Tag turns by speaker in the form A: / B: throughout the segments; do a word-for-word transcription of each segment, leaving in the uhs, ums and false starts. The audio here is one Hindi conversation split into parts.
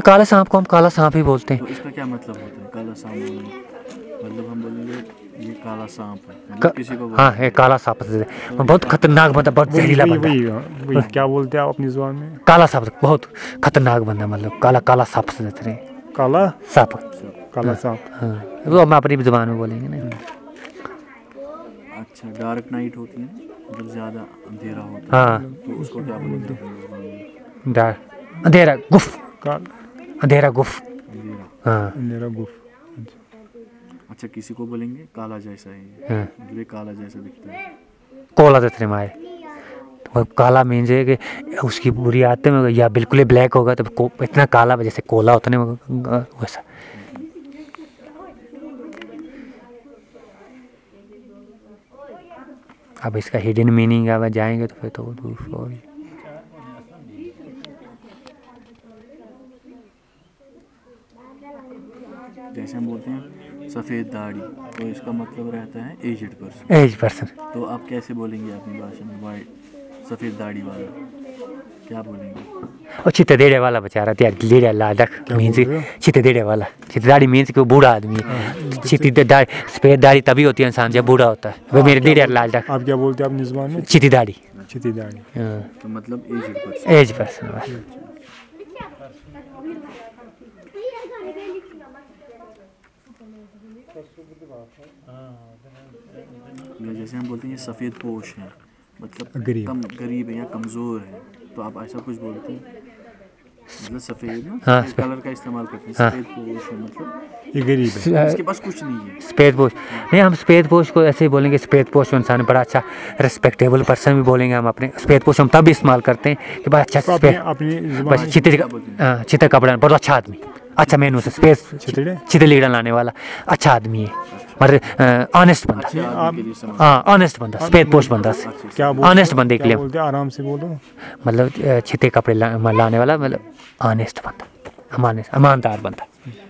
A: तो काला सांप को हम काला सांप ही बोलते हैं।
B: तो इसका क्या मतलब होता है काला सांप बोलने? मतलब हम बोलेंगे ये काला सांप है, मतलब किसी को
A: हाँ है काला सांप से बहुत खतरनाक बंदा, बहुत जहरीला बंदा।
C: वही वही क्या बोलते हैं आप अपनी जुबान में?
A: काला सांप बहुत खतरनाक बंदा, मतलब काला काला सांप से रहे।
C: काला
A: सांप,
C: काला सांप,
A: हाँ वो हम अपनी जुबान में बोलेंगे ना।
B: अच्छा, डार्क नाइट होती है मतलब ज़्यादा अंधेरा होता है,
A: हाँ
B: तो उसको क्या बोलेंगे?
A: डर अंधेरा गुफ,
C: काल
A: अंधेरा गुफ,
B: अंधेरा,
A: हाँ
C: मेरा गुफ।
B: अच्छा, किसी को बोलेंगे काला जैसा है,
A: हाँ
B: मतलब ये काला जैसा दिखता है।
A: कोला दसरे मारे, तो काला मीन्स है कि उसकी बुरी आदतें में या बिल्कुल ही ब्लैक होगा तो इतना काला जैसे कोला होता नहीं वैसा। अब इसका हिडन मीनिंग अब जाएंगे तो फिर तो और
B: जैसे हम बोलते हैं सफ़ेद दाढ़ी, तो इसका मतलब रहता है एजड पर्सन।
A: एज पर्सन,
B: तो आप कैसे बोलेंगे अपनी भाषा में वाइट सफ़ेद दाढ़ी वाला, क्या बोलेंगे?
A: और चित्ते देड़े वाला बेचारा त्यार लेड़ा लाडक मीन्स चित्ते देड़े वाला, चित्ते दाढ़ी मीन्स कि वो बूढ़ा आदमी है। चित्ती दाढ़ी सफ़ेद दाढ़ी तभी होती है इंसान जब बूढ़ा होता है, वो मेरे देड़े लाडक।
C: आप क्या बोलते हैं अपनी जुबान में?
A: चित्ती दाढ़ी,
C: चिती दाढ़ी,
B: तो मतलब एजड पर्सन।
A: As person.
B: जैसे हम बोलते हैं ये सफ़ेद पोश है, मतलब
C: गरीब।
B: कम गरीब है या कमज़ोर है, तो आप ऐसा कुछ बोलते हैं? मतलब सफ़ेद ना,
A: हाँ,
B: सफ़ेद कलर का इस्तेमाल करते हैं।
A: हाँ।
B: सफ़ेद पोश है मतलब
C: ये गरीब है,
B: इसके पास कुछ नहीं है।
A: सफ़ेद पोश नहीं, हम सफ़ेद पोश को ऐसे ही बोलेंगे। सफ़ेद पोश इंसान बड़ा अच्छा रिस्पेक्टेबल पर्सन भी बोलेंगे हम अपने। सफ़ेद पोश हम तब भी इस्तेमाल करते हैं कि बड़ा अच्छा
C: तो अपनी
A: सफ़ेद
C: अपनी जुबान
A: बस
C: में
A: चित्र हाँ चित्र कपड़ा बहुत अच्छा आदमी, अच्छा मेनू से सफ़ेद
C: चितड़े?
A: चित्र लीड़ा लाने वाला अच्छा आदमी है, मतलब ऑनेस्ट बंदा।
B: अच्छे आदमी के लिए समझ।
A: हाँ ऑनेस्ट बंदा, सफ़ेद पोश बंदा,
C: क्या बोलते
A: ऑनेस्ट बंदे के
C: क्या
A: लिए
C: बोलते हैं? आराम से बोलो।
A: मतलब चित्ते कपड़े ला, लाने वाला, मतलब ऑनेस्ट बंदा, अमानिस ईमानदार बंदा।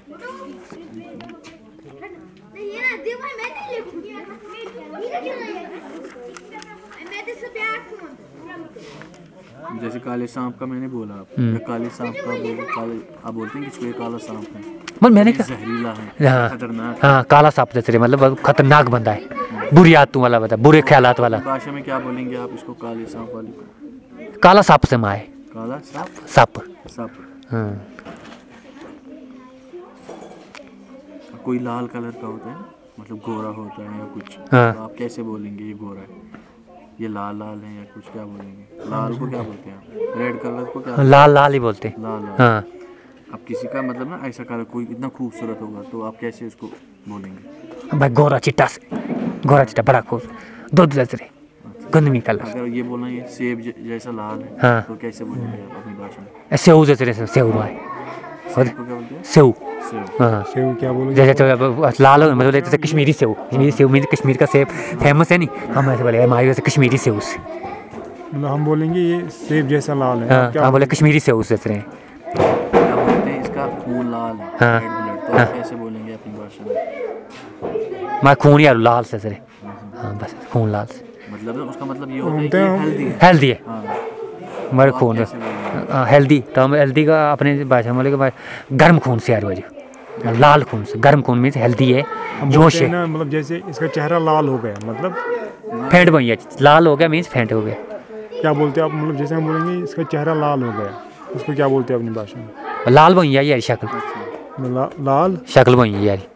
B: जैसे काले सांप का मैंने बोला, या काले सांप का बोल काले आप बोलते हैं किसको ये काला सांप है,
A: मतलब मैंने कहा
B: जहरीला है,
A: हाँ
B: खतरनाक है।
A: हाँ काला सांप जैसे मतलब खतरनाक बंदा है, बुरी आदतों वाला बंदा, बुरे ख्यालात वाला।
B: भाषा में क्या बोलेंगे आप इसको काले सांप वाले को?
A: काला सांप से माए,
B: काला सांप,
A: सांप
B: सांप।
A: हाँ।
B: कोई लाल कलर का होता है ना, मतलब गोरा होता है या कुछ,
A: हाँ।
B: तो आप कैसे बोलेंगे ये गोरा है, ये लाल लाल है या कुछ, क्या बोलेंगे? लाल को क्या बोलते हैं आप? रेड कलर को क्या?
A: लाल लाल ही बोलते हैं।
B: लाल लाल।
A: हाँ
B: अब किसी का मतलब ना ऐसा कलर कोई इतना खूबसूरत होगा तो आप कैसे उसको बोलेंगे?
A: भाई गोरा चिट्टा से, गोरा चिट्टा बड़ा खूब दूध जैसे गंदमी कलर।
B: अगर ये बोलना ये सेब ज- जैसा लाल है,
A: हाँ।
B: तो कैसे बोलेंगे आप अपनी भाषा में?
A: सेव जैसे सेव माए,
B: सेब को क्या बोलते हैं?
A: सेव
B: सेब।
A: हाँ
C: सेव क्या बोलोगे?
A: जैसे तो लाल हो मतलब जैसे कश्मीरी सेव, कश्मीरी सेव में कश्मीर का सेब फेमस है नहीं, हम ऐसे बोले हमारे वैसे कश्मीरी सेव से।
C: मतलब हम बोलेंगे ये सेब जैसा लाल है।
A: हाँ
C: आप क्या
A: हाँ बोले
C: बोलेंगे?
A: कश्मीरी सेव से रहे।
B: क्या बोलते हैं इसका खून लाल है,
A: हाँ।
B: रेड ब्लड, तो आप कैसे बोलेंगे अपनी भाषा में?
A: मैं खून यार लाल से रहे, हाँ बस खून लाल से
B: मतलब ना उसका मतलब ये होता है
C: बोलते
B: कि
C: हैं हम-
B: हेल्दी है।
A: हेल्दी है
B: हाँ,
A: मेरे
B: तो आप
A: खून
B: कैसे बोलेंगे?
A: हाँ हेल्दी, तो हम हेल्दी का अपने भाषा में बोले कि गर्म खून से यार वजह, लाल खून से, गर्म खून मीन्स हेल्दी है,
C: हम
A: जोश
C: बोलते हैं
A: है।
C: ना, मतलब जैसे इसका चेहरा लाल हो गया, मतलब
A: फेंट बन गया, लाल हो गया मीन्स फेंट हो गया।
C: क्या बोलते हैं आप? मतलब जैसे हम बोलेंगे इसका चेहरा लाल हो गया, उसको क्या बोलते हैं अपनी भाषा में?
A: लाल बन गया यार शक्ल,
C: मतलब ला, लाल
A: शक्ल बन गई यार।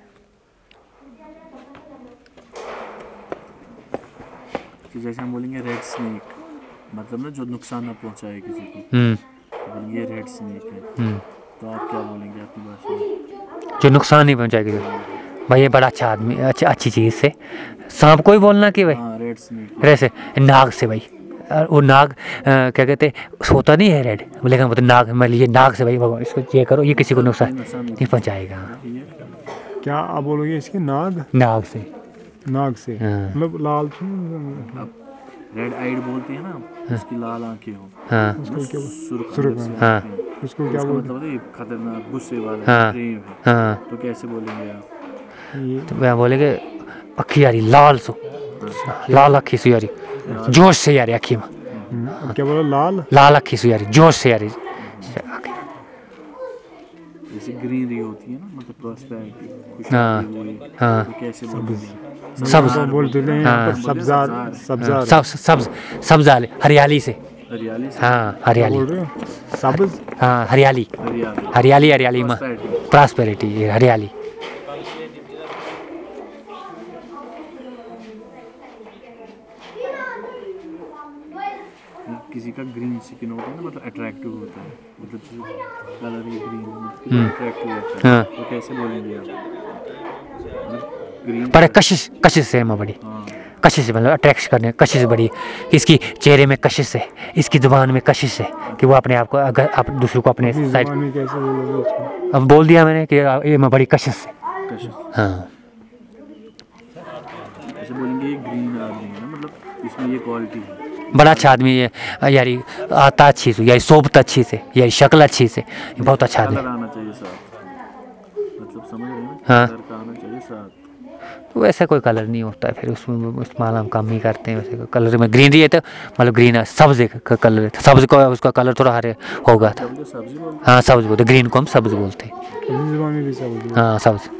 B: कि जैसे हम बोलेंगे रेड स्नेक, मतलब ना जो नुकसान ना पहुंचाए किसी को,
A: हम्म
B: तो ये रेड स्नेक है,
A: हम्म
B: तो आप क्या बोलेंगे अपनी भाषा में?
A: जो नुकसान नहीं पहुंचाएगी तो भाई ये बड़ा अच्छा आदमी, अच्छा अच्छी चीज़ से। सांप को ही बोलना कि भाई
B: हाँ, रेड स्नेक।
A: वैसे नाग से भाई, और वो नाग अ, क्या कहते सोता नहीं है रेड, लेकिन मतलब नाग मान लीजिए नाग से भाई भगवान इसको ये करो, ये किसी को नुकसान नहीं पहुंचाएगा।
C: क्या आप बोलोगे इसके? नाग,
A: नाग से
C: नाग से
A: हाँ।
C: मतलब लाल से,
B: अब रेड आइड बोलते हैं ना, उसकी लाल आंखें हो,
A: हाँ
C: उसको क्या बोल-
B: सुर्ख
C: सुर्ख,
B: अंदर से
A: हाँ।
B: आंखें हो।
C: उसको क्या
B: उसका
C: बोलते
B: मतलब है ये खतरनाक गुस्से वाला
A: हाँ।
B: है, प्रेम है,
A: हाँ
B: तो कैसे बोलेंगे आप?
C: हैं? ये
A: तो मैं बोले कि अखी यारी लाल सो, लाल अखी सो यारी जोश से यारी अखी में,
C: हम्म, अब क्या बोलो? लाल
A: लाल अखी सो यारी जोश से यारी।
B: जैसे ग्रीनरी होती है ना, मतलब प्रॉस्पेरिटी,
A: हाँ,
B: खुशहाली हुई,
A: हाँ।
B: तो कैसे बोलेंगे?
A: सब्ज
C: तो बोलते हैं यहाँ
A: हाँ।
C: पर सब्जार
A: हाँ,
C: सब्जार
A: सब्ज सब्ज सब्जाल हरियाली से।
B: हरियाली से,
A: हाँ
C: क्या
A: हरियाली।
C: बोल रहे हो? सब्ज
A: हाँ हरियाली
B: हरियाली,
A: हरियाली हरियाली में
B: प्रॉस्पेरिटी।
A: प्रॉस्पेरिटी हरियाली।
B: किसी का ग्रीन स्किन होता है ना, मतलब अट्रैक्टिव होता है, मतलब जैसे कलर ही ग्रीन अट्रैक्टिव होता है,
A: हाँ।
B: तो कैसे बोलेंगे आप? मतलब ग्रीन
A: बड़े कशिश कशिश से मैं बड़ी
B: हाँ,
A: कशिश मतलब अट्रैक्ट करने कशिश बड़ी, इसकी चेहरे में कशिश है, इसकी जुबान में कशिश है कि वो अपने आप को अगर आप दूसरों को अपने
C: अपनी
A: साइड।
C: जुबान में कैसे बोलोगे उसको?
A: अब बोल दिया मैंने कि ये मैं बड़ी कशिश है।
B: कशिश।
A: हाँ
B: ऐसे बोलेंगे ये ग्रीन आदमी है ना, मतलब इसमें ये क्वालिटी है।
A: बड़ा अच्छा आदमी है यारी, आता अच्छी से यारी, सोबत अच्छी से यारी, शक्ल अच्छी से, ये बहुत अच्छा आदमी
B: कलर
A: है।
B: आना चाहिए साथ, मतलब समझ रहे हैं ना,
A: हाँ।
B: कलर का आना चाहिए साथ।
A: तो वैसे कोई कलर नहीं होता है, फिर उसमें इस्तेमाल हम कम ही करते हैं। वैसे कलर में ग्रीनरी है तो मतलब ग्रीन है, सब्ज का कलर है, सब्ज का उसका कलर थोड़ा हरे होगा था।
B: जब सब्जी बोलते
A: हाँ सब्ज बोलते, ग्रीन को हम सब्ज बोलते हैं।
C: अपनी जुबान में भी सब्ज।
A: हाँ सब्ज।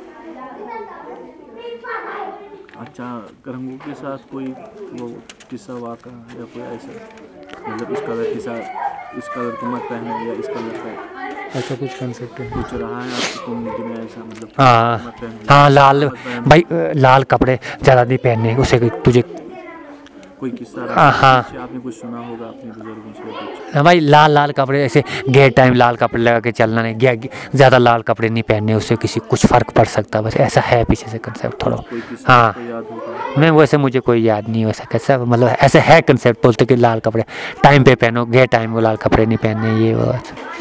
B: अच्छा, रंगों के साथ कोई वो किस्सा वाक़ा या कोई ऐसा, मतलब इस कलर के साथ इस कलर को मत पहनो या इस कलर का
C: ऐसा कुछ कंसेप्ट है?
B: कुछ रहा है आपकी कम्युनिटी में ऐसा, मतलब
A: हाँ
B: मत पहनो,
A: हाँ लाल
B: मत पहनो,
A: भाई, लाल कपड़े ज़्यादा नहीं पहनने, उसे तुझे।
B: कोई किस्सा
A: हाँ,
B: रहा
A: हाँ।
B: है, आपने कुछ सुना होगा अपने बुजुर्गों से कुछ?
A: हाँ भाई, लाल लाल कपड़े ऐसे गैर टाइम लाल कपड़े लगा के चलना नहीं, गया ज़्यादा लाल कपड़े नहीं पहनने, उससे किसी कुछ फ़र्क पड़ सकता है। बस ऐसा है पीछे से कंसेप्ट थोड़ा।
B: कोई किस्सा
A: हाँ
B: आपको याद होगा?
A: नहीं, वैसे मुझे कोई याद नहीं वैसा कैसा, मतलब ऐसे है कंसेप्ट बोलते कि लाल कपड़े टाइम पे पहनो, गैर टाइम को लाल कपड़े नहीं पहनने, ये वो।